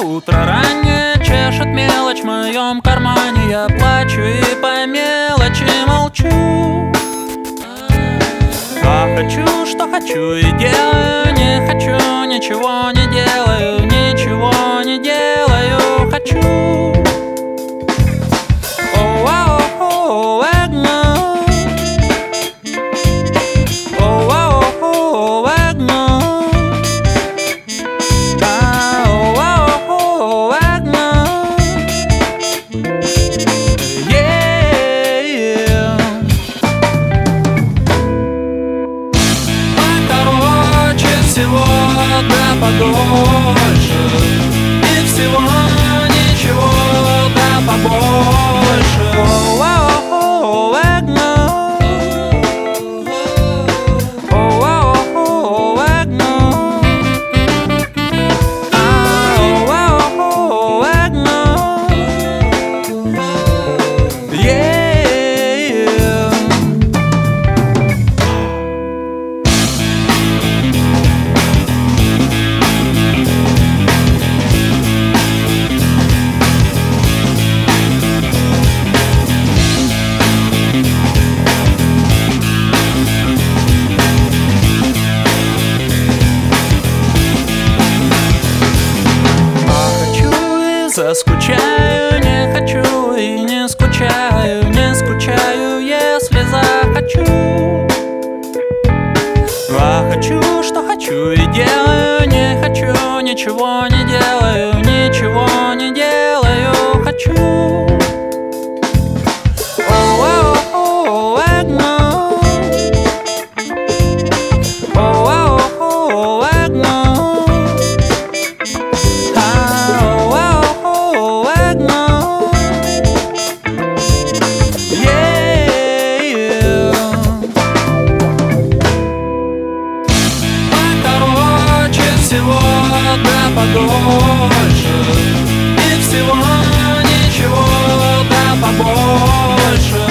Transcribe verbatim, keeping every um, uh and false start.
Утро раннее чешет мелочь в моем кармане. Я плачу и по мелочи молчу. А хочу, что хочу и делаю. Не хочу, ничего не делаю. Ничего не делаю, хочу. Да подольше, и всего ничего, да побольше. О-о-о, Эгно. О-о-о, Эгно. О-о-о, Эгно. Yeah. Заскучаю, не хочу и не скучаю, не скучаю, если захочу. А хочу, что хочу и делаю, не хочу, ничего не делаю, ничего не делаю, хочу. О-о-о, Эгно. О-о-о, Эгно. Всего да подольше, и всего ничего да побольше.